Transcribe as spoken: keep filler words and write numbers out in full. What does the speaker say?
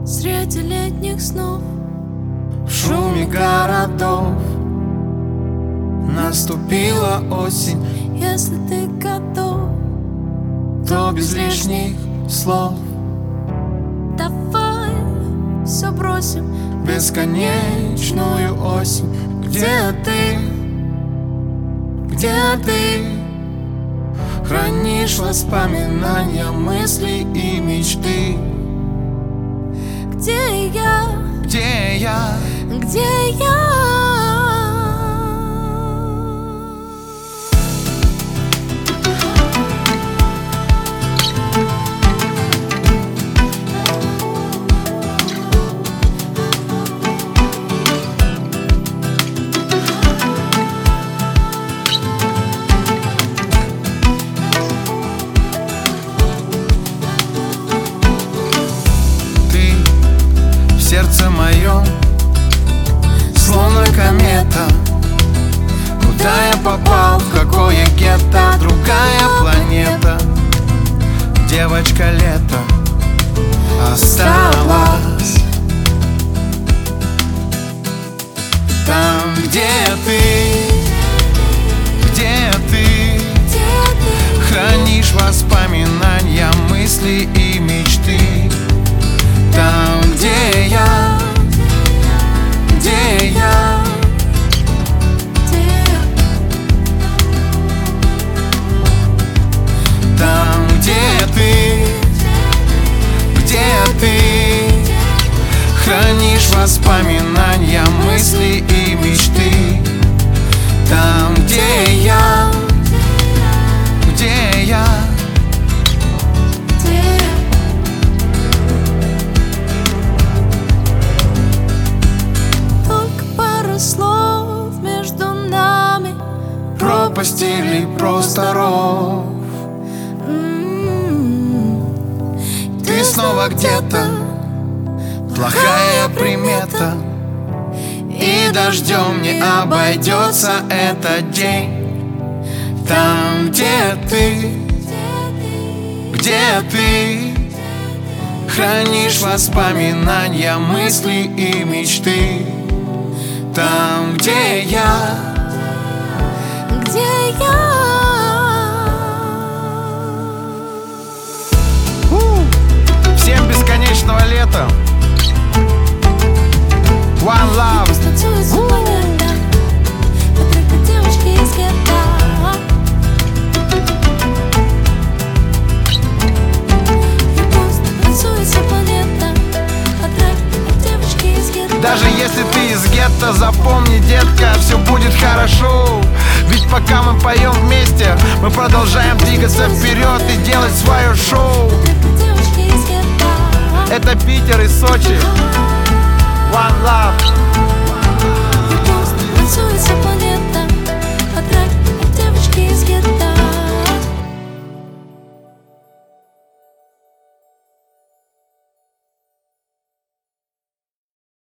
среди летних снов, в шуме городов. Наступила осень. Если ты готов, то без лишних слов давай все бросим. Бесконечную осень. Где ты? Где ты? Хранишь воспоминания, мысли и мечты. Где я? Где я? Где я? Сердце мое, словно комета. Куда я попал, в какое гетто? Другая планета. Девочка лето осталась там, где ты, где ты хранишь воспоминания, мысли и мечты. Там, где я, где я, там, где ты, где ты хранишь воспоминания, мысли и мечты. Там, где я, где я. Слов между нами, пропасть или просто ров. м-м-м. Ты снова где-то, плохая примета, и дождем не обойдется этот день. Там, где ты, где ты хранишь воспоминания, мысли и мечты. Там, где я, где я. Всем бесконечного лета. One love. И пусть танцуется планета, по треку девочки из гетто. И пусть танцуется планета, по треку девочки из гетто. Даже если ты из гетто, запомни, детка, все будет хорошо. Ведь пока мы поем вместе, мы продолжаем двигаться вперед и делать свое шоу. Это Питер и Сочи. One love.